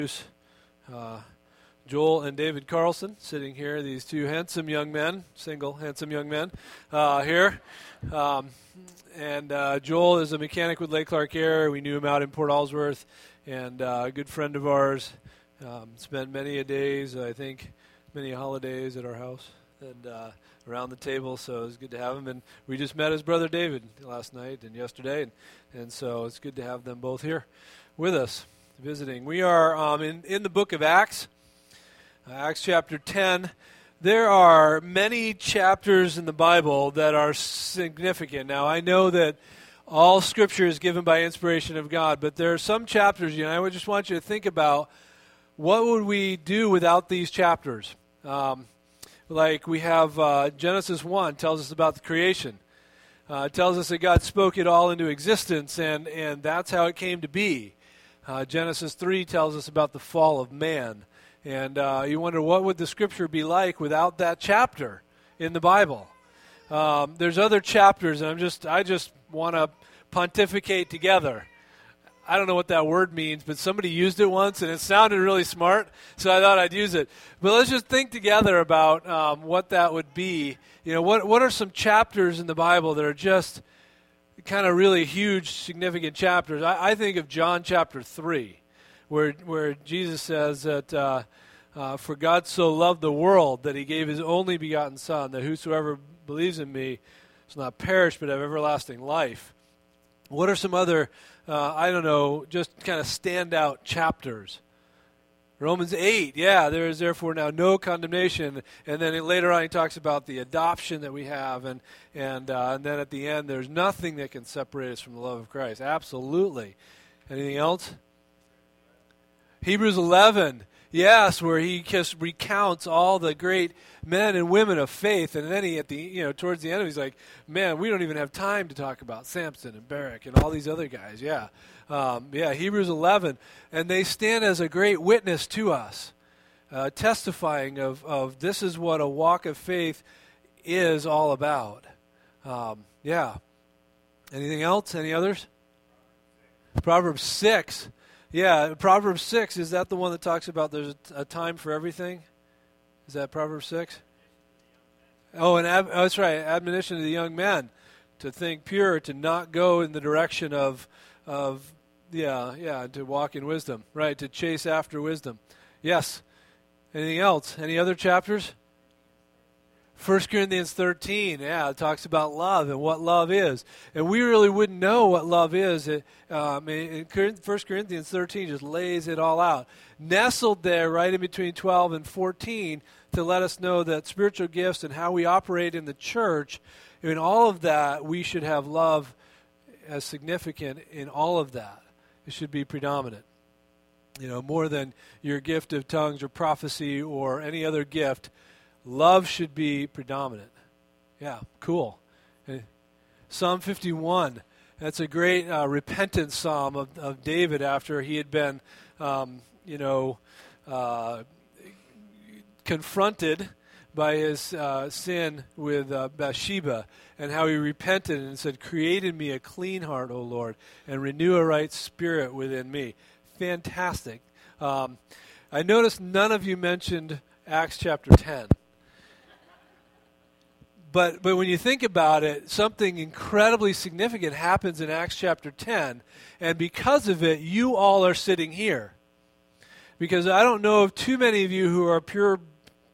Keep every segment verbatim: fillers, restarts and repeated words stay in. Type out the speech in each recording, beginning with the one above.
Uh, Joel and David Carlson sitting here, these two handsome young men, single handsome young men uh, here. Um, and uh, Joel is a mechanic with Lake Clark Air. We knew him out in Port Allsworth, and uh, a good friend of ours. Um, spent many a days, I think, many holidays at our house and uh, around the table, so it was good to have him. And we just met his brother David last night and yesterday, and, and so it's good to have them both here with us, visiting. We are um, in, in the book of Acts, uh, Acts chapter ten. There are many chapters in the Bible that are significant. Now, I know that all Scripture is given by inspiration of God, but there are some chapters, you know, I would just want you to think about what would we do without these chapters. Um, like we have uh, Genesis one tells us about the creation. Uh, it tells us that God spoke it all into existence, and, and that's how it came to be. Uh, Genesis three tells us about the fall of man. And uh, you wonder, what would the Scripture be like without that chapter in the Bible? Um, there's other chapters, and I'm just I just want to pontificate together. I don't know what that word means, but somebody used it once, and it sounded really smart, so I thought I'd use it. But let's just think together about um, what that would be. You know, what what are some chapters in the Bible that are just kind of really huge, significant chapters? I, I think of John chapter three, where where Jesus says that uh, uh, for God so loved the world that he gave his only begotten Son, that whosoever believes in me shall not perish but have everlasting life. What are some other, uh, I don't know, just kind of standout chapters? Romans eight, yeah, there is therefore now no condemnation. And then later on he talks about the adoption that we have. And and, uh, and then at the end, there's nothing that can separate us from the love of Christ. Absolutely. Anything else? Hebrews eleven, yes, where he just recounts all the great men and women of faith, and then he, at the you know, towards the end, he's like, "Man, we don't even have time to talk about Samson and Barak and all these other guys." Yeah, um, yeah, Hebrews eleven, and they stand as a great witness to us, uh, testifying of of this is what a walk of faith is all about. Um, yeah. Anything else? Any others? Proverbs six. Yeah, Proverbs six, is that the one that talks about there's a, a time for everything? Is that Proverbs six? Oh, and ab- oh, that's right, admonition to the young men to think pure, to not go in the direction of, of yeah, yeah, to walk in wisdom, right, to chase after wisdom. Yes. Anything else? Any other chapters? First Corinthians thirteen, yeah, it talks about love and what love is. And we really wouldn't know what love is. It, um, in First Corinthians thirteen just lays it all out. Nestled there right in between twelve and fourteen to let us know that spiritual gifts and how we operate in the church, in all of that, we should have love as significant in all of that. It should be predominant. You know, more than your gift of tongues or prophecy or any other gift. Love should be predominant. Yeah, cool. And Psalm fifty-one, that's a great uh, repentance psalm of, of David after he had been, um, you know, uh, confronted by his uh, sin with uh, Bathsheba, and how he repented and said, "Create in me a clean heart, O Lord, and renew a right spirit within me." Fantastic. Um, I noticed none of you mentioned Acts chapter ten. But but when you think about it, something incredibly significant happens in Acts chapter ten, and because of it, you all are sitting here. Because I don't know of too many of you who are purebred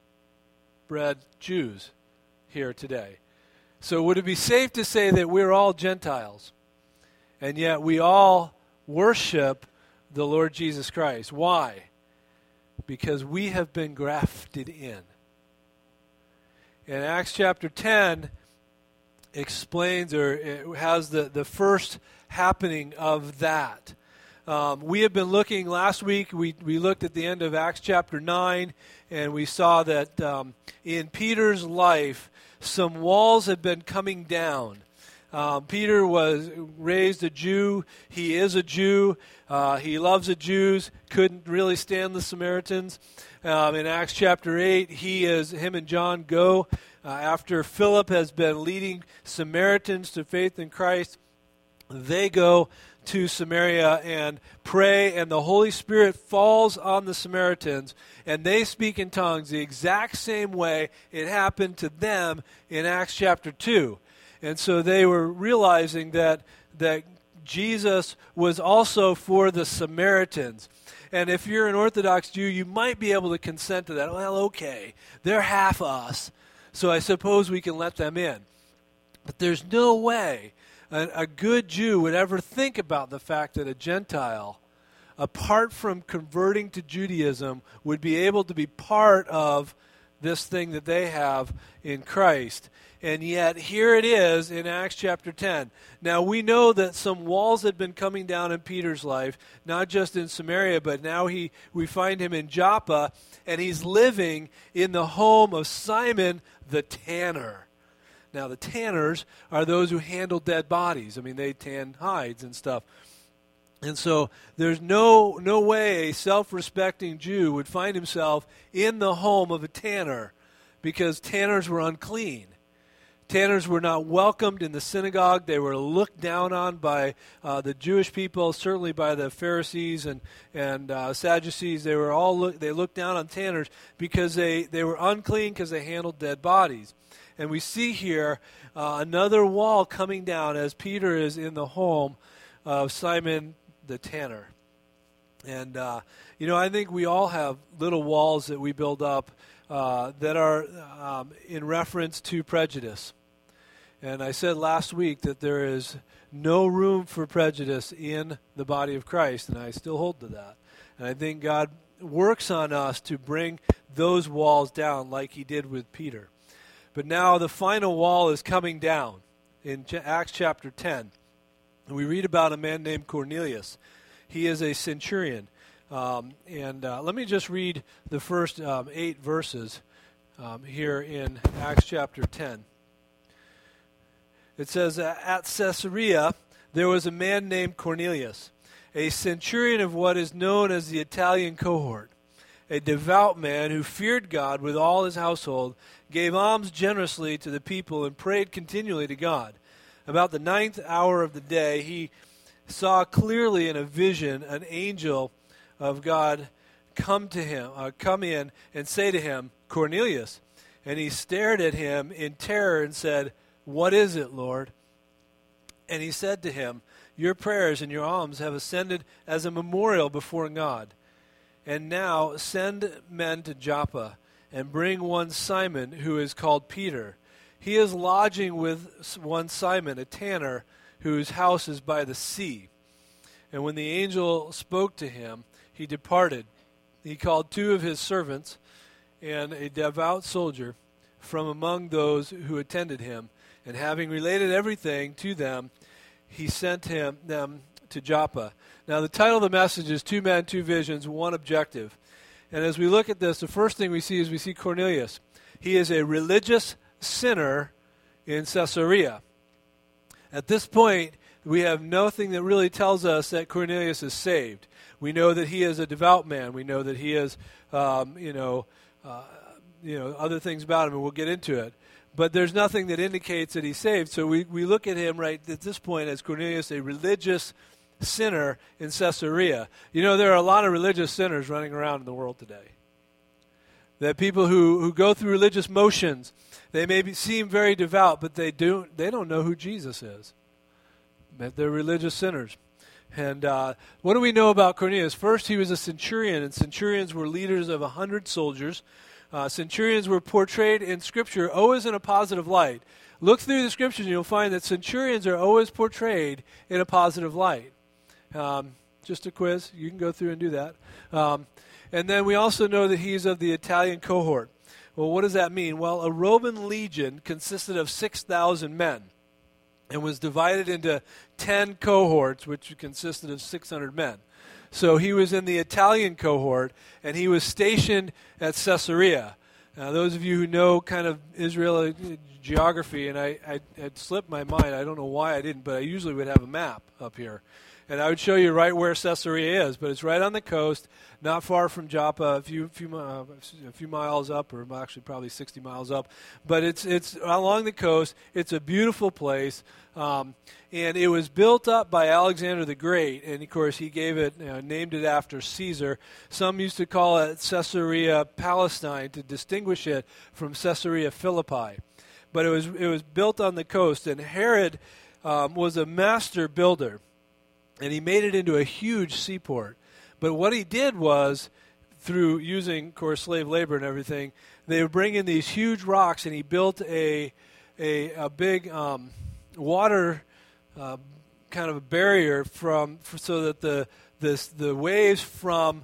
Jews here today. So would it be safe to say that we're all Gentiles, and yet we all worship the Lord Jesus Christ? Why? Because we have been grafted in. And Acts chapter ten explains, or it has the, the first happening of that. Um, we have been looking, last week we, we looked at the end of Acts chapter nine, and we saw that um, in Peter's life, some walls have been coming down. Um, Peter was raised a Jew. He is a Jew. Uh, he loves the Jews. Couldn't really stand the Samaritans. Um, in Acts chapter eight, he is him and John go uh, after Philip has been leading Samaritans to faith in Christ. They go to Samaria and pray, and the Holy Spirit falls on the Samaritans, and they speak in tongues the exact same way it happened to them in Acts chapter two. And so they were realizing that that Jesus was also for the Samaritans. And if you're an Orthodox Jew, you might be able to consent to that. Well, okay, they're half us, so I suppose we can let them in. But there's no way a, a good Jew would ever think about the fact that a Gentile, apart from converting to Judaism, would be able to be part of this thing that they have in Christ. And yet, here it is in Acts chapter ten. Now, we know that some walls had been coming down in Peter's life, not just in Samaria, but now he we find him in Joppa, and he's living in the home of Simon the tanner. Now, the tanners are those who handle dead bodies. I mean, they tan hides and stuff. And so there's no no way a self-respecting Jew would find himself in the home of a tanner, because tanners were unclean. Tanners were not welcomed in the synagogue. They were looked down on by uh, the Jewish people, certainly by the Pharisees and and uh, Sadducees. They were all look, they looked down on tanners because they, they were unclean because they handled dead bodies. And we see here uh, another wall coming down as Peter is in the home of Simon the tanner. And uh, you know, I think we all have little walls that we build up uh, that are um, in reference to prejudice. And I said last week that there is no room for prejudice in the body of Christ, and I still hold to that. And I think God works on us to bring those walls down like he did with Peter. But now the final wall is coming down in Acts chapter ten. And we read about a man named Cornelius. He is a centurion. Um, and uh, let me just read the first um, eight verses um, here in Acts chapter ten. It says, at Caesarea there was a man named Cornelius, a centurion of what is known as the Italian cohort, a devout man who feared God with all his household, gave alms generously to the people, and prayed continually to God. About the ninth hour of the day, he saw clearly in a vision an angel of God come to him, uh, come in and say to him, Cornelius. And he stared at him in terror and said, what is it, Lord? And he said to him, your prayers and your alms have ascended as a memorial before God. And now send men to Joppa and bring one Simon who is called Peter. He is lodging with one Simon, a tanner, whose house is by the sea. And when the angel spoke to him, he departed. He called two of his servants and a devout soldier from among those who attended him. And having related everything to them, he sent him them to Joppa. Now, the title of the message is Two Men, Two Visions, One Objective. And as we look at this, the first thing we see is we see Cornelius. He is a religious sinner in Caesarea. At this point, we have nothing that really tells us that Cornelius is saved. We know that he is a devout man. We know that he is, um, you know, uh, you know, other things about him, and we'll get into it. But there's nothing that indicates that he's saved. So we, we look at him right at this point as Cornelius, a religious sinner in Caesarea. You know, there are a lot of religious sinners running around in the world today. That people who, who go through religious motions, they may be, seem very devout, but they do they don't know who Jesus is. But they're religious sinners. And uh, what do we know about Cornelius? First, he was a centurion, and centurions were leaders of a hundred soldiers. Uh, centurions were portrayed in Scripture always in a positive light. Look through the Scriptures and you'll find that centurions are always portrayed in a positive light. Um, just a quiz. You can go through and do that. Um, and then we also know that he's of the Italian cohort. Well, what does that mean? Well, a Roman legion consisted of six thousand men and was divided into ten cohorts, which consisted of six hundred men. So he was in the Italian cohort, and he was stationed at Caesarea. Now, those of you who know kind of Israel geography, and I, I had slipped my mind. I don't know why I didn't, but I usually would have a map up here. And I would show you right where Caesarea is, but it's right on the coast, not far from Joppa, a few few uh, a few miles up, or actually probably sixty miles up. But it's it's along the coast. It's a beautiful place, um, and it was built up by Alexander the Great. And of course, he gave it, you know, named it after Caesar. Some used to call it Caesarea Palestine to distinguish it from Caesarea Philippi. But it was it was built on the coast, and Herod um, was a master builder. And he made it into a huge seaport. But what he did was, through using, of course, slave labor and everything, they would bring in these huge rocks, and he built a a, a big um, water uh, kind of a barrier from for, so that the this, the waves from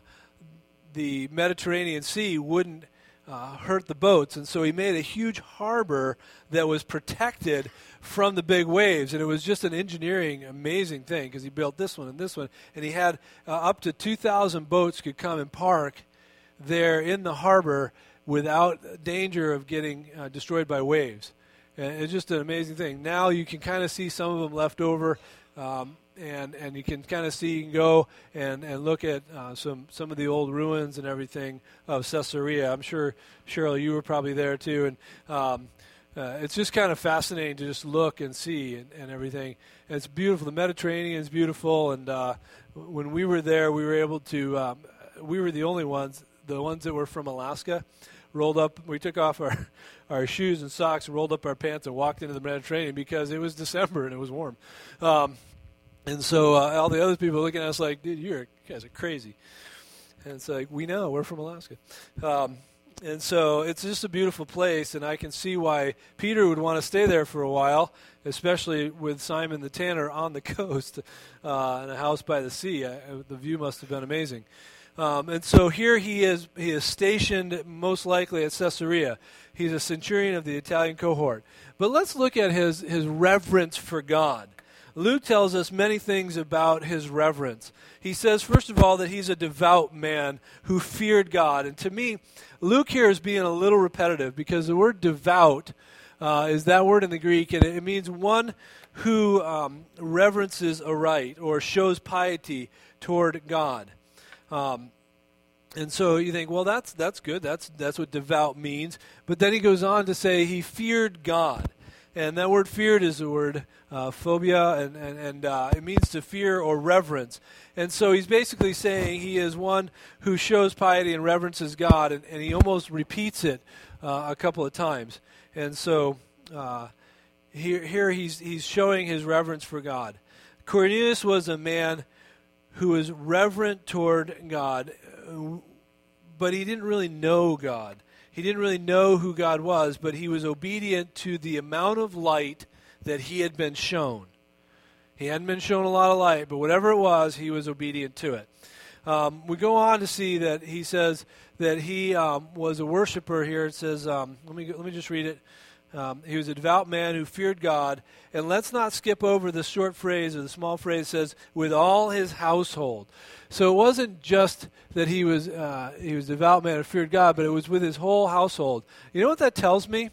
the Mediterranean Sea wouldn't uh, hurt the boats. And so he made a huge harbor that was protected from the big waves, and it was just an engineering amazing thing, because he built this one and this one, and he had uh, up to two thousand boats could come and park there in the harbor without danger of getting uh, destroyed by waves. And it's just an amazing thing. Now you can kind of see some of them left over, um, and and you can kind of see, you can go and, and look at uh, some, some of the old ruins and everything of Caesarea. I'm sure, Cheryl, you were probably there too, and um, Uh, it's just kind of fascinating to just look and see and, and everything. And it's beautiful. The Mediterranean is beautiful, and uh, when we were there, we were able to. Um, we were the only ones, the ones that were from Alaska, rolled up. We took off our our shoes and socks, and rolled up our pants, and walked into the Mediterranean because it was December and it was warm. Um, and so uh, all the other people looking at us like, "Dude, you're, you guys are crazy." And it's like, we know, we're from Alaska. Um, And so it's just a beautiful place, and I can see why Peter would want to stay there for a while, especially with Simon the tanner on the coast uh, in a house by the sea. I, the view must have been amazing. Um, and so here he is, he is stationed most likely at Caesarea. He's a centurion of the Italian cohort. But let's look at his, his reverence for God. Luke tells us many things about his reverence. He says, first of all, that he's a devout man who feared God. And to me, Luke here is being a little repetitive, because the word devout uh, is that word in the Greek, and it means one who um, reverences aright or shows piety toward God. Um, and so you think, well, that's that's good. That's that's what devout means. But then he goes on to say he feared God. And that word feared is the word uh, phobia, and, and, and uh, it means to fear or reverence. And so he's basically saying he is one who shows piety and reverences God, and, and he almost repeats it uh, a couple of times. And so uh, here, here he's, he's showing his reverence for God. Cornelius was a man who was reverent toward God, but he didn't really know God. He didn't really know who God was, but he was obedient to the amount of light that he had been shown. He hadn't been shown a lot of light, but whatever it was, he was obedient to it. Um, we go on to see that he says that he um, was a worshiper here. It says, um, let me let me just read it. Um, he was a devout man who feared God. And let's not skip over the short phrase or the small phrase that says, with all his household. So it wasn't just that he was uh, he was a devout man who feared God, but it was with his whole household. You know what that tells me?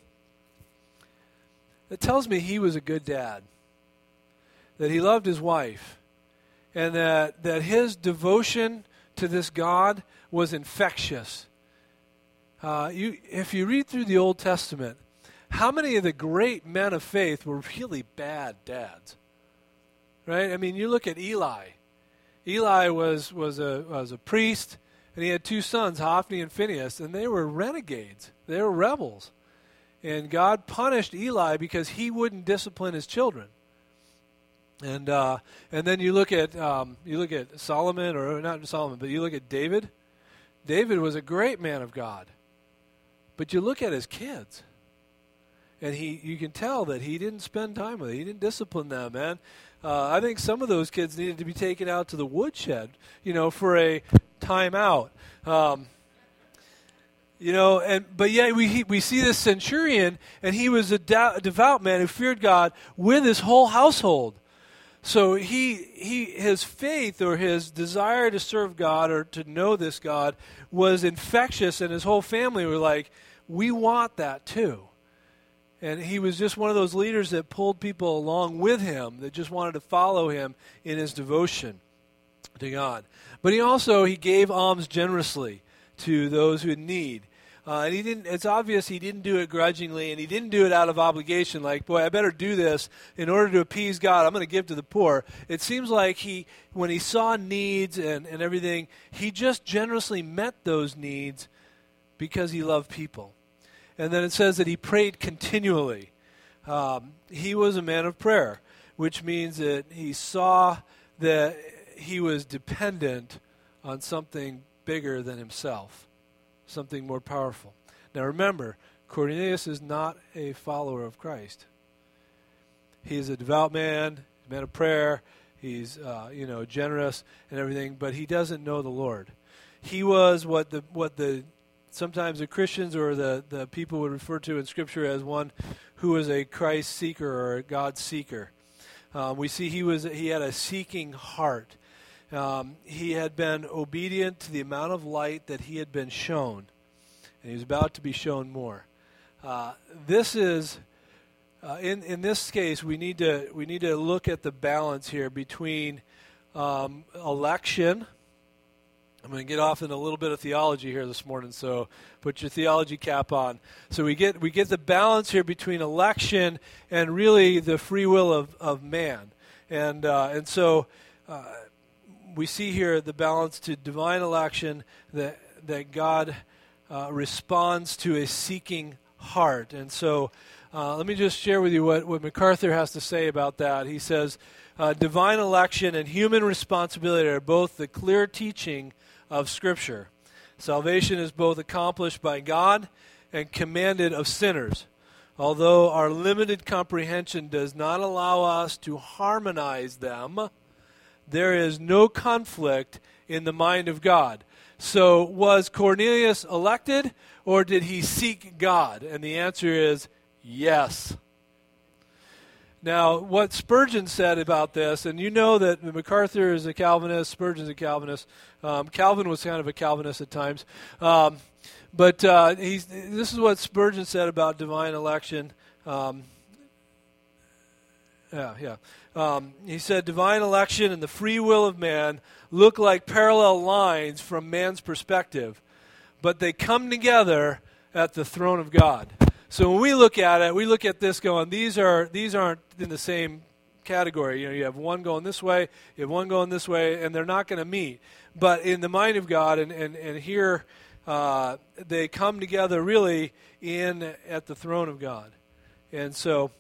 It tells me he was a good dad. That he loved his wife. And that, that his devotion to this God was infectious. Uh, you, if you read through the Old Testament, how many of the great men of faith were really bad dads? Right? I mean, you look at Eli. Eli was was a was a priest, and he had two sons, Hophni and Phinehas, and they were renegades. They were rebels. And God punished Eli because he wouldn't discipline his children. And uh, and then you look at um, you look at Solomon, or not Solomon, but you look at David. David was a great man of God. But you look at his kids. And he, you can tell that he didn't spend time with it. He didn't discipline them, man. Uh, I think some of those kids needed to be taken out to the woodshed, you know, for a time out. Um, you know, and but yet we we see this centurion, and he was a, da- a devout man who feared God with his whole household. So he he his faith or his desire to serve God or to know this God was infectious, and his whole family were like, we want that too. And he was just one of those leaders that pulled people along with him, that just wanted to follow him in his devotion to God. But he also, he gave alms generously to those who had need. Uh, and he didn't. It's obvious he didn't do it grudgingly, and he didn't do it out of obligation, like, boy, I better do this in order to appease God. I'm going to give to the poor. It seems like he, when he saw needs and, and everything, he just generously met those needs because he loved people. And then it says that he prayed continually. Um, he was a man of prayer, which means that he saw that he was dependent on something bigger than himself, something more powerful. Now remember, Cornelius is not a follower of Christ. He is a devout man, a man of prayer. He's, uh, you know, generous and everything, but he doesn't know the Lord. He was what the what the sometimes the Christians or the, the people would refer to in Scripture as one who was a Christ seeker or a God seeker. Um, we see he was he had a seeking heart. Um, he had been obedient to the amount of light that he had been shown, and he was about to be shown more. Uh, this is, uh, in in this case, we need to we need to look at the balance here between um, election. I'm going to get off in a little bit of theology here this morning, so put your theology cap on. So we get we get the balance here between election and really the free will of, of man, and uh, and so. Uh, We see here the balance to divine election, that that God uh, responds to a seeking heart. And so uh, let me just share with you what, what MacArthur has to say about that. He says, uh, divine election and human responsibility are both the clear teaching of Scripture. Salvation is both accomplished by God and commanded of sinners. Although our limited comprehension does not allow us to harmonize them, there is no conflict in the mind of God. So was Cornelius elected, or did he seek God? And the answer is yes. Now, what Spurgeon said about this, and you know that MacArthur is a Calvinist, Spurgeon's a Calvinist. Um, Calvin was kind of a Calvinist at times. Um, but uh, he's, this is what Spurgeon said about divine election. Um, yeah, yeah. Um, he said, divine election and the free will of man look like parallel lines from man's perspective, but they come together at the throne of God. So when we look at it, we look at this going, these are these aren't in the same category. You know, you have one going this way, you have one going this way, and they're not going to meet. But in the mind of God, and and, and here uh, they come together really in at the throne of God. And so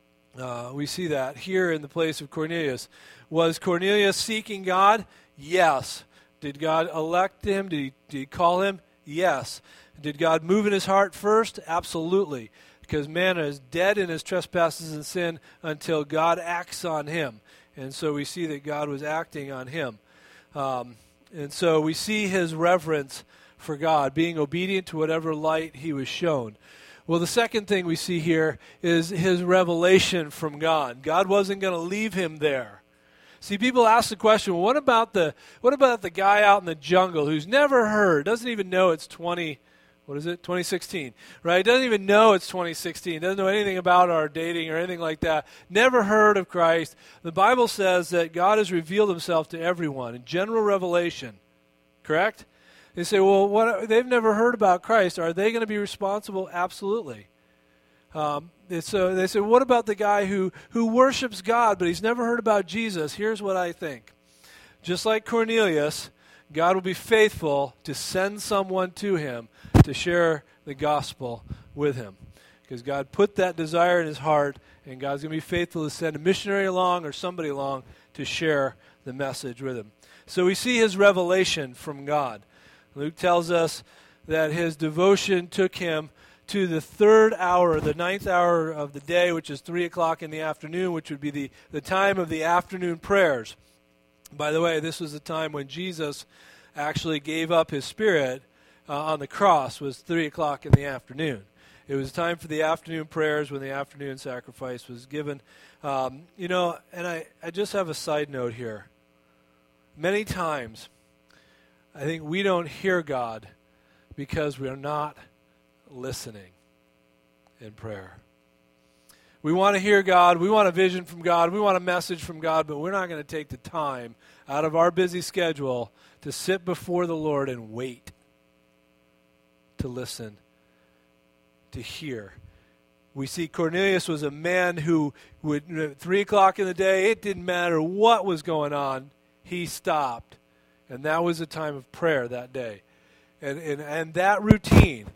Uh, we see that here in the place of Cornelius. Was Cornelius seeking God? Yes. Did God elect him? Did he, did he call him? Yes. Did God move in his heart first? Absolutely. Because man is dead in his trespasses and sin until God acts on him. And so we see that God was acting on him. Um, and so we see his reverence for God, being obedient to whatever light he was shown. Well, the second thing we see here is his revelation from God. God wasn't going to leave him there. See, people ask the question, well, what about the what about the guy out in the jungle who's never heard, doesn't even know it's twenty, what is it, twenty sixteen, right? Doesn't even know it's twenty sixteen, doesn't know anything about our dating or anything like that, never heard of Christ. The Bible says that God has revealed himself to everyone in general revelation, correct? They say, well, what? They've never heard about Christ. Are they going to be responsible? Absolutely. Um, so they say, what about the guy who, who worships God, but he's never heard about Jesus? Here's what I think. Just like Cornelius, God will be faithful to send someone to him to share the gospel with him. Because God put that desire in his heart, and God's going to be faithful to send a missionary along or somebody along to share the message with him. So we see his revelation from God. Luke tells us that his devotion took him to the third hour, the ninth hour of the day, which is three o'clock in the afternoon, which would be the, the time of the afternoon prayers. By the way, this was the time when Jesus actually gave up his spirit uh, on the cross, was three o'clock in the afternoon. It was time for the afternoon prayers when the afternoon sacrifice was given. Um, you know, and I, I just have a side note here. Many times, I think we don't hear God because we are not listening in prayer. We want to hear God. We want a vision from God. We want a message from God, but we're not going to take the time out of our busy schedule to sit before the Lord and wait, to listen, to hear. We see Cornelius was a man who would, at three o'clock in the day, it didn't matter what was going on, he stopped. And that was a time of prayer that day. And, and, and that routine,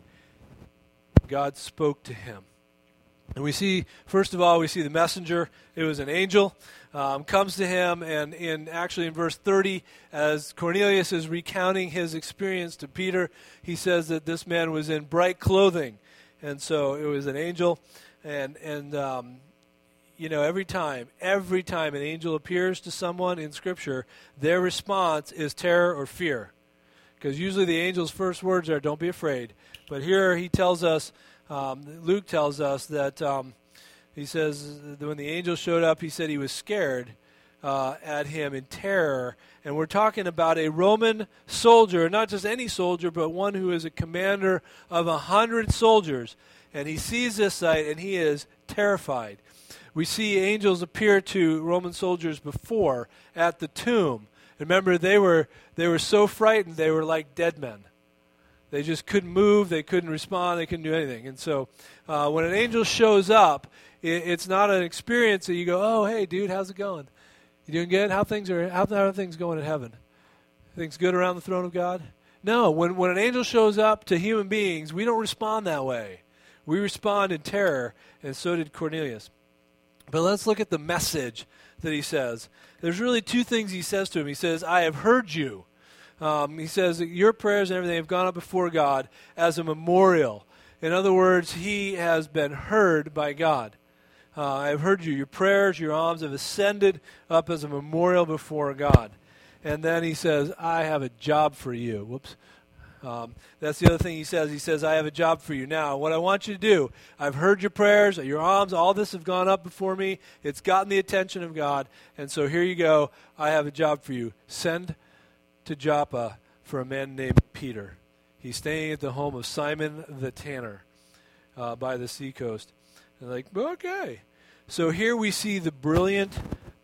God spoke to him. And we see, first of all, we see the messenger. It was an angel, um, comes to him, and in actually in verse thirty, as Cornelius is recounting his experience to Peter, he says that this man was in bright clothing. And so it was an angel. And, and um, you know, every time, every time an angel appears to someone in Scripture, their response is terror or fear. Because usually the angel's first words are, don't be afraid. But here he tells us, Um, Luke tells us that um, he says that when the angel showed up, he said he was scared uh, at him in terror. And we're talking about a Roman soldier, not just any soldier, but one who is a commander of a hundred soldiers. And he sees this sight, and he is terrified. We see angels appear to Roman soldiers before at the tomb. Remember, they were they were so frightened, they were like dead men. They just couldn't move. They couldn't respond. They couldn't do anything. And so uh, when an angel shows up, it, it's not an experience that you go, oh, hey, dude, how's it going? You doing good? How things are? How, how are things going in heaven? Things good around the throne of God? No. When, when an angel shows up to human beings, we don't respond that way. We respond in terror, and so did Cornelius. But let's look at the message that he says. There's really two things he says to him. He says, I have heard you. Um, he says that your prayers and everything have gone up before God as a memorial. In other words, he has been heard by God. Uh, I have heard you. Your prayers, your alms have ascended up as a memorial before God. And then he says, I have a job for you. Whoops. Um, that's the other thing he says. He says, I have a job for you. Now, what I want you to do, I've heard your prayers, your alms, all this have gone up before me. It's gotten the attention of God. And so here you go. I have a job for you. Send to Joppa for a man named Peter. He's staying at the home of Simon the tanner uh, by the seacoast. And like, okay. So here we see the brilliant,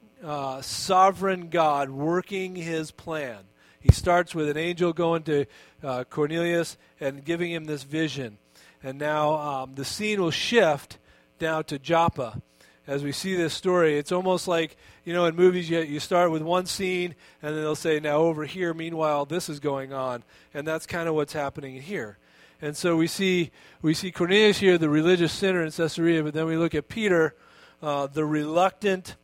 uh, sovereign God working his plan. He starts with an angel going to uh, Cornelius and giving him this vision. And now um, the scene will shift down to Joppa. As we see this story, it's almost like, you know, in movies you, you start with one scene and then they'll say, now over here, meanwhile, this is going on. And that's kind of what's happening here. And so we see we see Cornelius here, the religious sinner in Caesarea, but then we look at Peter, uh, the reluctant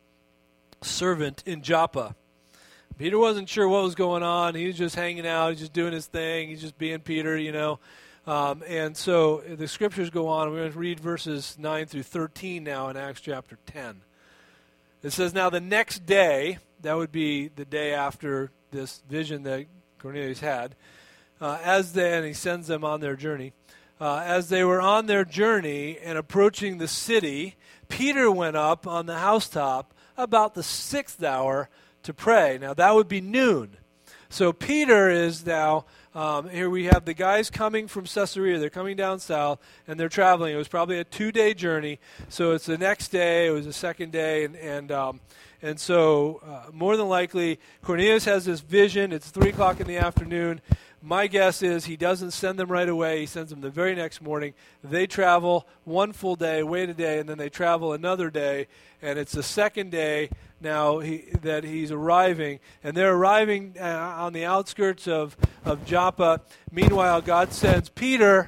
servant in Joppa. Peter wasn't sure what was going on. He was just hanging out. He's just doing his thing. He's just being Peter, you know. Um, and so the scriptures go on. We're going to read verses nine through thirteen now in Acts chapter ten. It says, now the next day, that would be the day after this vision that Cornelius had, uh, as they, and he sends them on their journey. Uh, as they were on their journey and approaching the city, Peter went up on the housetop about the sixth hour to pray. Now that would be noon. So Peter is now... Um, here we have the guys coming from Caesarea. They're coming down south, and they're traveling. It was probably a two-day journey, so it's the next day. It was the second day, and and um, and so uh, more than likely, Cornelius has this vision. It's three o'clock in the afternoon. My guess is he doesn't send them right away. He sends them the very next morning. They travel one full day, wait a day, and then they travel another day, and it's the second day now he, that he's arriving, and they're arriving uh, on the outskirts of, of Joppa. Meanwhile, God sends Peter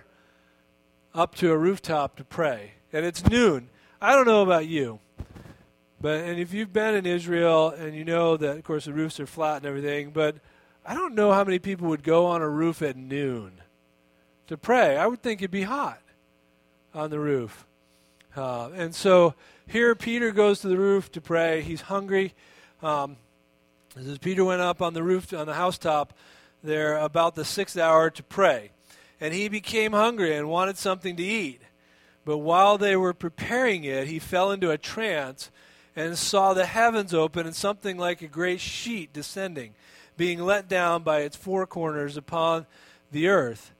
up to a rooftop to pray, and it's noon. I don't know about you, but and if you've been in Israel and you know that, of course, the roofs are flat and everything, but I don't know how many people would go on a roof at noon to pray. I would think it'd be hot on the roof. Uh, and so here Peter goes to the roof to pray. He's hungry. Um, as Peter went up on the roof, on the housetop there about the sixth hour to pray. And he became hungry and wanted something to eat. But while they were preparing it, he fell into a trance and saw the heavens open and something like a great sheet descending, being let down by its four corners upon the earth.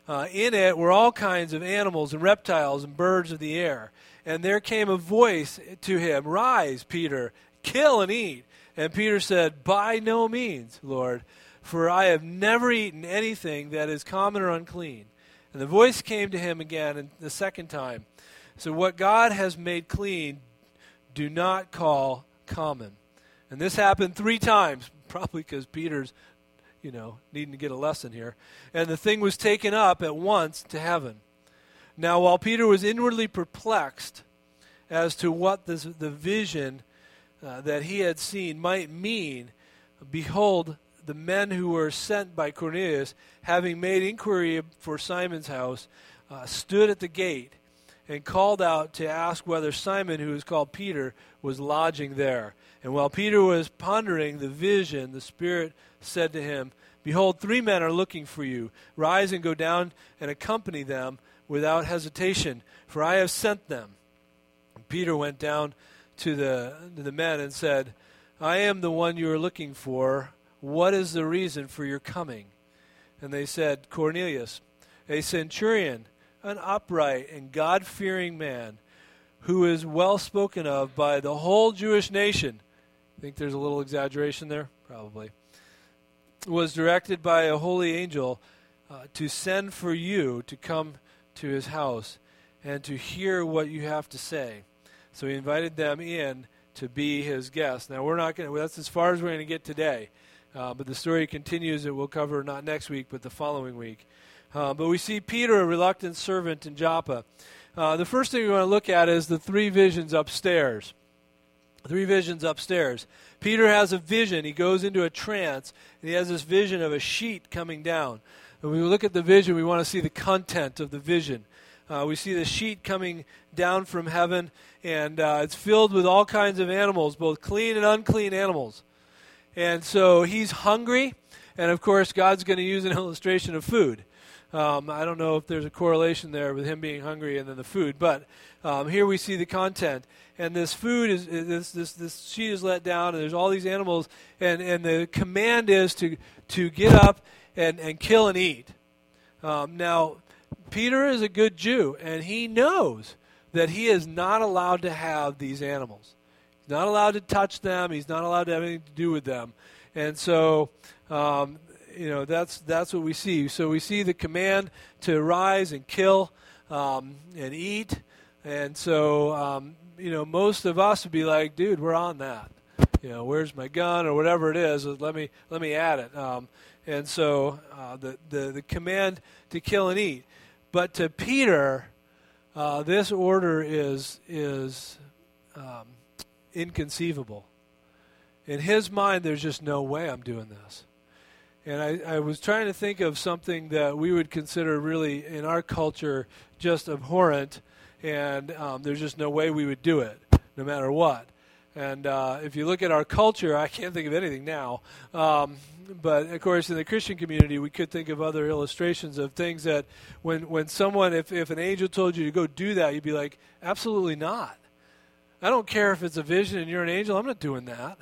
Uh, in it were all kinds of animals and reptiles and birds of the air. And there came a voice to him, "Rise, Peter, kill and eat." And Peter said, "By no means, Lord, for I have never eaten anything that is common or unclean." And the voice came to him again the second time. "So what God has made clean, do not call common." And this happened three times, probably because Peter's, you know, needing to get a lesson here. And the thing was taken up at once to heaven. Now, while Peter was inwardly perplexed as to what this, the vision uh, that he had seen might mean, behold, the men who were sent by Cornelius, having made inquiry for Simon's house, uh, stood at the gate and called out to ask whether Simon, who is called Peter, was lodging there. And while Peter was pondering the vision, the Spirit said to him, "Behold, three men are looking for you. Rise and go down and accompany them without hesitation, for I have sent them." And Peter went down to the, to the men and said, "I am the one you are looking for. What is the reason for your coming?" And they said, "Cornelius, a centurion, an upright and God-fearing man, who is well spoken of by the whole Jewish nation." Think there's a little exaggeration there? Probably. "Was directed by a holy angel uh, to send for you to come to his house and to hear what you have to say." So he invited them in to be his guests. Now, we're not going to, that's as far as we're going to get today. Uh, but the story continues that we'll cover not next week, but the following week. Uh, but we see Peter, a reluctant servant in Joppa. Uh, the first thing we want to look at is the three visions upstairs. Three visions upstairs. Peter has a vision. He goes into a trance, and he has this vision of a sheet coming down. And when we look at the vision, we want to see the content of the vision. Uh, we see the sheet coming down from heaven, and uh, it's filled with all kinds of animals, both clean and unclean animals. And so he's hungry, and of course God's going to use an illustration of food. Um, I don't know if there's a correlation there with him being hungry and then the food, but um, here we see the content. And this food is, is this, this this sheet is let down, and there's all these animals, and, and the command is to to get up and, and kill and eat. Um, now, Peter is a good Jew, and he knows that he is not allowed to have these animals. He's not allowed to touch them. He's not allowed to have anything to do with them. And so, um, you know, that's that's what we see. So we see the command to rise and kill um, and eat. And so, um, you know, most of us would be like, dude, we're on that. You know, where's my gun or whatever it is? Let me let me add it. Um, and so uh, the, the the command to kill and eat. But to Peter, uh, this order is is um, inconceivable. In his mind, there's just no way I'm doing this. And I, I was trying to think of something that we would consider really, in our culture, just abhorrent, and um, there's just no way we would do it, no matter what. And uh, if you look at our culture, I can't think of anything now. Um, but, of course, in the Christian community, we could think of other illustrations of things that when, when someone, if, if an angel told you to go do that, you'd be like, absolutely not. I don't care if it's a vision and you're an angel. I'm not doing that.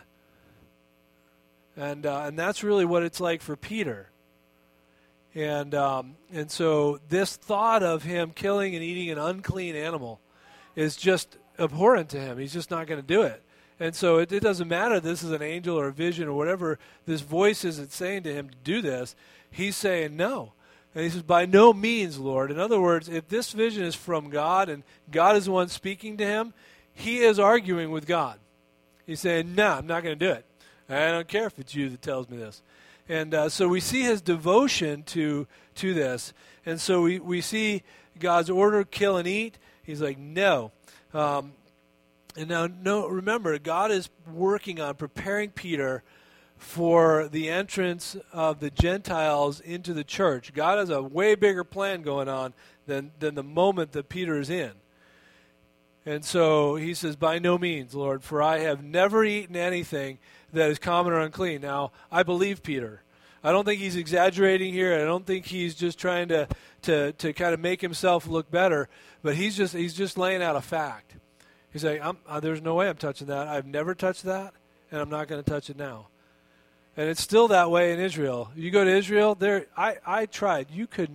And uh, and that's really what it's like for Peter. And um, and so this thought of him killing and eating an unclean animal is just abhorrent to him. He's just not going to do it. And so it, it doesn't matter if this is an angel or a vision or whatever this voice isn't saying to him to do this. He's saying no. And he says, by no means, Lord. In other words, if this vision is from God and God is the one speaking to him, he is arguing with God. He's saying, no, I'm not going to do it. I don't care if it's you that tells me this. And uh, so we see his devotion to to this. And so we, we see God's order, kill and eat. He's like, no. Um, and now, no, remember, God is working on preparing Peter for the entrance of the Gentiles into the church. God has a way bigger plan going on than, than the moment that Peter is in. And so he says, by no means, Lord, for I have never eaten anything that is common or unclean. Now, I believe Peter. I don't think he's exaggerating here. I don't think he's just trying to, to, to kind of make himself look better. But he's just he's just laying out a fact. He's like, I'm, uh, there's no way I'm touching that. I've never touched that, and I'm not going to touch it now. And it's still that way in Israel. You go to Israel, there. I, I tried. You could not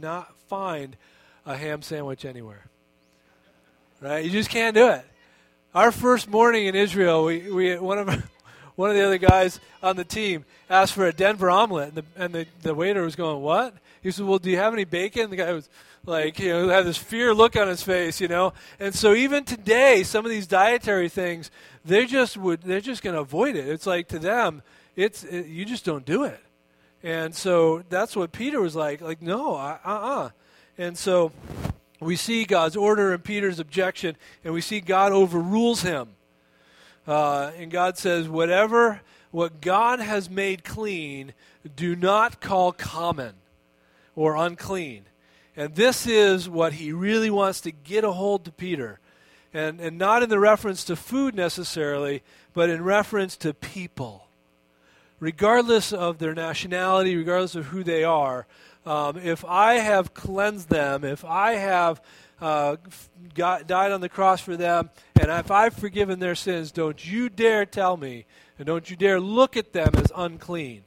find a ham sandwich anywhere. Right? You just can't do it. Our first morning in Israel, we, we one of one of the other guys on the team asked for a Denver omelet, and the and the, the waiter was going, "What?" He said, "Well, do you have any bacon?" The guy was like, you know, had this fear look on his face, you know. And so even today, some of these dietary things, they just would they're just going to avoid it. It's like to them, it's it, you just don't do it. And so that's what Peter was like, like no, uh uh. And so we see God's order and Peter's objection, and we see God overrules him. Uh, and God says, whatever, what God has made clean, do not call common or unclean. And this is what he really wants to get a hold to Peter. And, and not in the reference to food necessarily, but in reference to people. Regardless of their nationality, regardless of who they are, Um, if I have cleansed them, if I have uh, got, died on the cross for them, and if I've forgiven their sins, don't you dare tell me, and don't you dare look at them as unclean.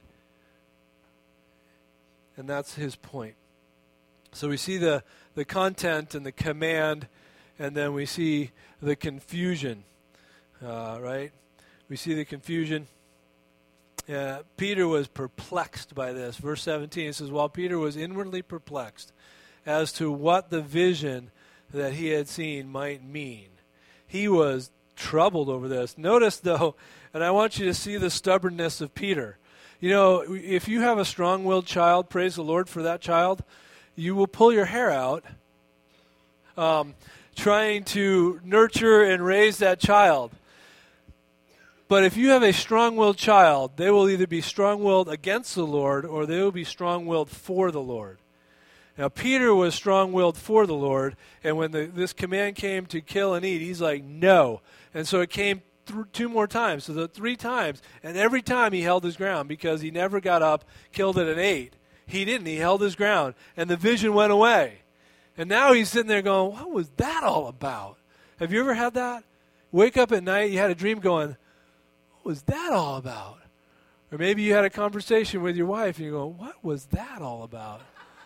And that's his point. So we see the, the content and the command, and then we see the confusion, uh, right? We see the confusion. Uh, Peter was perplexed by this. Verse seventeen, it says, while Peter was inwardly perplexed as to what the vision that he had seen might mean. He was troubled over this. Notice, though, and I want you to see the stubbornness of Peter. You know, if you have a strong-willed child, praise the Lord for that child, you will pull your hair out um, trying to nurture and raise that child. But if you have a strong-willed child, they will either be strong-willed against the Lord or they will be strong-willed for the Lord. Now, Peter was strong-willed for the Lord, and when the, this command came to kill and eat, he's like, no. And so it came th- two more times, so the three times, and every time he held his ground because he never got up, killed it, and ate. He didn't. He held his ground, and the vision went away. And now he's sitting there going, what was that all about? Have you ever had that? Wake up at night, you had a dream going, what was that all about? Or maybe you had a conversation with your wife and you go, what was that all about?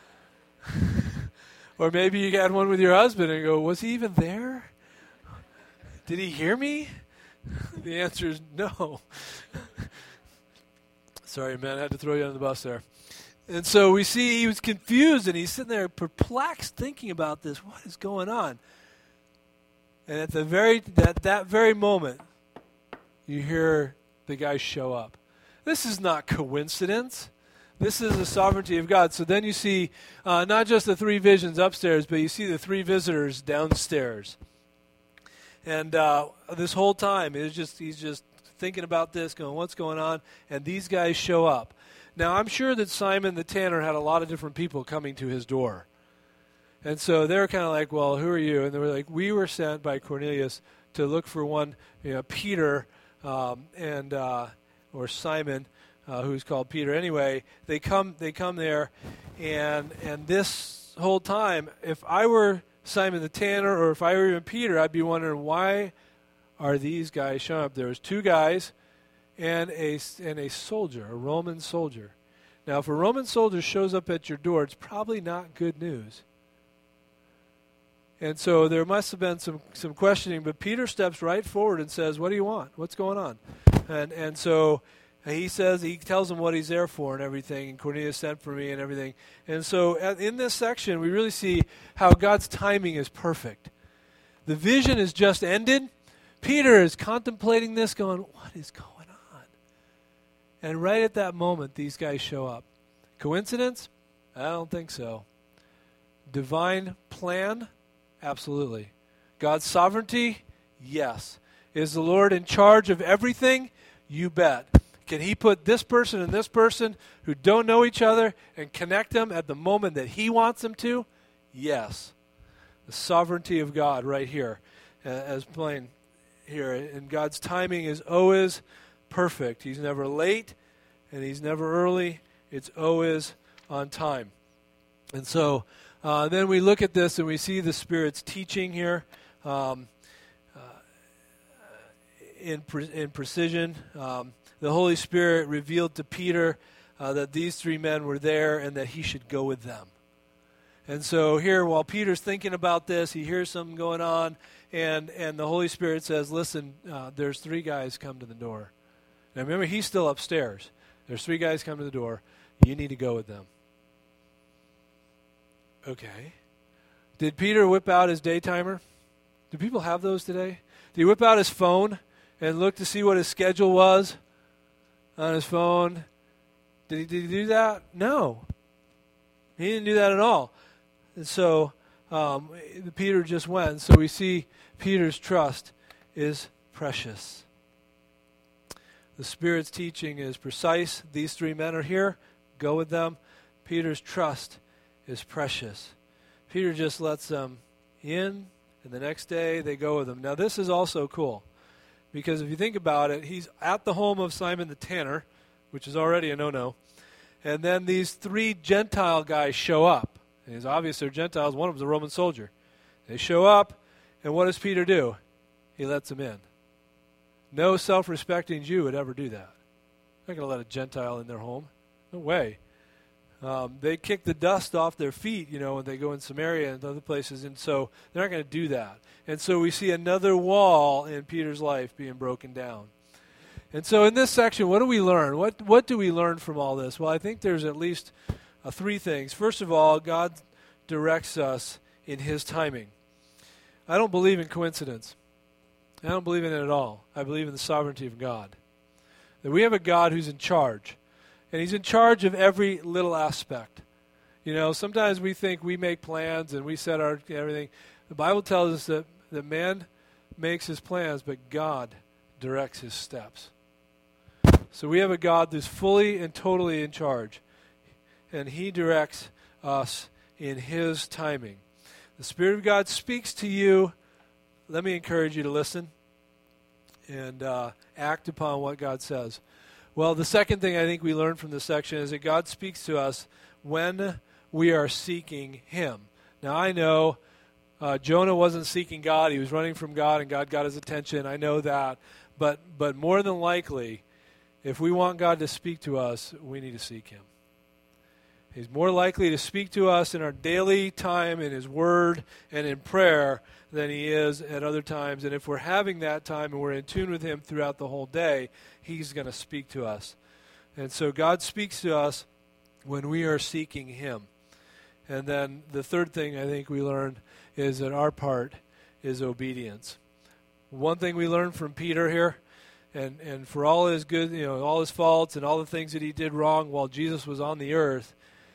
Or maybe you had one with your husband and you go, was he even there? Did he hear me? The answer is no. Sorry, man, I had to throw you under the bus there. And so we see he was confused and he's sitting there perplexed thinking about this. What is going on? And at the very that, that very moment, you hear the guy show up. This is not coincidence. This is the sovereignty of God. So then you see uh, not just the three visions upstairs, but you see the three visitors downstairs. And uh, this whole time, it was just he's just thinking about this, going, what's going on? And these guys show up. Now, I'm sure that Simon the tanner had a lot of different people coming to his door. And so they're kind of like, well, who are you? And they were like, we were sent by Cornelius to look for one, you know, Peter, Um, and uh, or Simon, uh, who's called Peter. Anyway, they come they come there, and and this whole time, if I were Simon the tanner, or if I were even Peter, I'd be wondering, why are these guys showing up? There was two guys and a and a soldier, a Roman soldier. Now, if a Roman soldier shows up at your door, it's probably not good news. And so there must have been some, some questioning, but Peter steps right forward and says, what do you want? What's going on? And and so he says, he tells him what he's there for and everything, and Cornelius sent for me and everything. And so at, in this section, we really see how God's timing is perfect. The vision has just ended. Peter is contemplating this, going, what is going on? And right at that moment, these guys show up. Coincidence? I don't think so. Divine plan? Absolutely. God's sovereignty? Yes. Is the Lord in charge of everything? You bet. Can he put this person and this person who don't know each other and connect them at the moment that he wants them to? Yes. The sovereignty of God right here, uh, as plain here. And God's timing is always perfect. He's never late and he's never early. It's always on time. And so Uh, then we look at this and we see the Spirit's teaching here um, uh, in pre- in precision. Um, the Holy Spirit revealed to Peter uh, that these three men were there and that he should go with them. And so here, while Peter's thinking about this, he hears something going on, and, and the Holy Spirit says, listen, uh, there's three guys come to the door. Now remember, he's still upstairs. There's three guys come to the door. You need to go with them. Okay. Did Peter whip out his day timer? Do people have those today? Did he whip out his phone and look to see what his schedule was on his phone? Did he, did he do that? No. He didn't do that at all. And so um, Peter just went. So we see Peter's trust is precious. The Spirit's teaching is precise. These three men are here. Go with them. Peter's trust is precious. Peter just lets them in, and the next day they go with him. Now this is also cool, because if you think about it, he's at the home of Simon the tanner, which is already a no-no, and then these three Gentile guys show up. And it's obvious they're Gentiles. One of them's a Roman soldier. They show up, and what does Peter do? He lets them in. No self-respecting Jew would ever do that. They're not going to let a Gentile in their home. No way. Um, they kick the dust off their feet, you know, when they go in Samaria and other places, and so they're not going to do that. And so we see another wall in Peter's life being broken down. And so in this section, what do we learn? What what do we learn from all this? Well, I think there's at least uh, three things. First of all, God directs us in His timing. I don't believe in coincidence. I don't believe in it at all. I believe in the sovereignty of God. That we have a God who's in charge. And He's in charge of every little aspect. You know, sometimes we think we make plans and we set our everything. The Bible tells us that, that man makes his plans, but God directs his steps. So we have a God who's fully and totally in charge. And He directs us in His timing. The Spirit of God speaks to you. Let me encourage you to listen and uh, act upon what God says. Well, the second thing I think we learn from this section is that God speaks to us when we are seeking Him. Now, I know uh, Jonah wasn't seeking God. He was running from God, and God got his attention. I know that. But but more than likely, if we want God to speak to us, we need to seek Him. He's more likely to speak to us in our daily time in His Word and in prayer than He is at other times. And if we're having that time and we're in tune with Him throughout the whole day, He's going to speak to us. And so God speaks to us when we are seeking Him. And then the third thing I think we learned is that our part is obedience. One thing we learned from Peter here, and, and for all his good, you know, all his faults and all the things that he did wrong while Jesus was on the earth,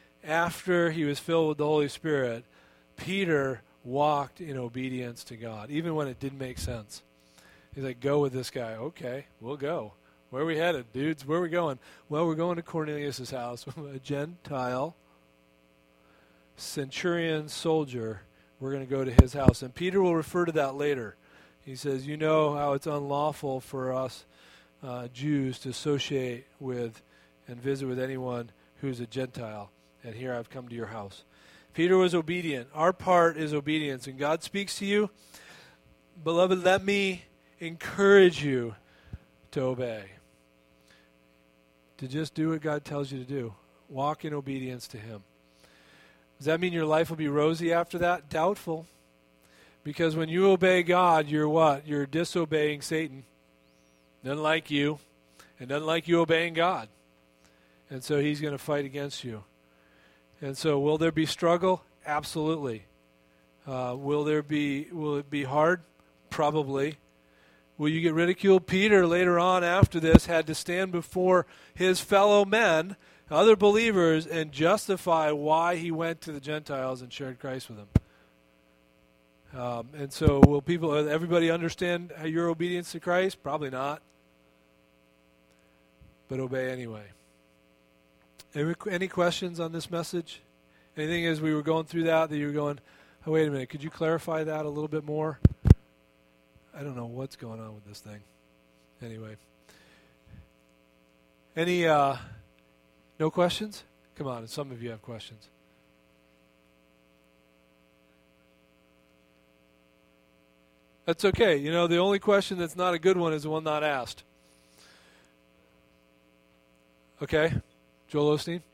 after he was filled with the Holy Spirit, Peter walked in obedience to God, even when it didn't make sense. He's like, go with this guy. Okay, we'll go. Where are we headed, dudes? Where are we going? Well, we're going to Cornelius' house. A Gentile centurion soldier. We're going to go to his house. And Peter will refer to that later. He says, you know how it's unlawful for us uh, Jews to associate with and visit with anyone who's a Gentile. And here I've come to your house. Peter was obedient. Our part is obedience. And God speaks to you. Beloved, let me encourage you to obey. To just do what God tells you to do. Walk in obedience to Him. Does that mean your life will be rosy after that? Doubtful. Because when you obey God, you're what? You're disobeying Satan. Doesn't like you. And doesn't like you obeying God. And so he's going to fight against you. And so will there be struggle? Absolutely. Uh, will there be, will it be hard? Probably. Will you get ridiculed? Peter, later on after this, had to stand before his fellow men, other believers, and justify why he went to the Gentiles and shared Christ with them. Um, and so will people, everybody understand your obedience to Christ? Probably not. But obey anyway. Any, any questions on this message? Anything as we were going through that that you were going, oh, wait a minute, could you clarify that a little bit more? I don't know what's going on with this thing. Anyway. Any, uh, no questions? Come on, some of you have questions. That's okay. You know, the only question that's not a good one is the one not asked. Okay? Joel Osteen?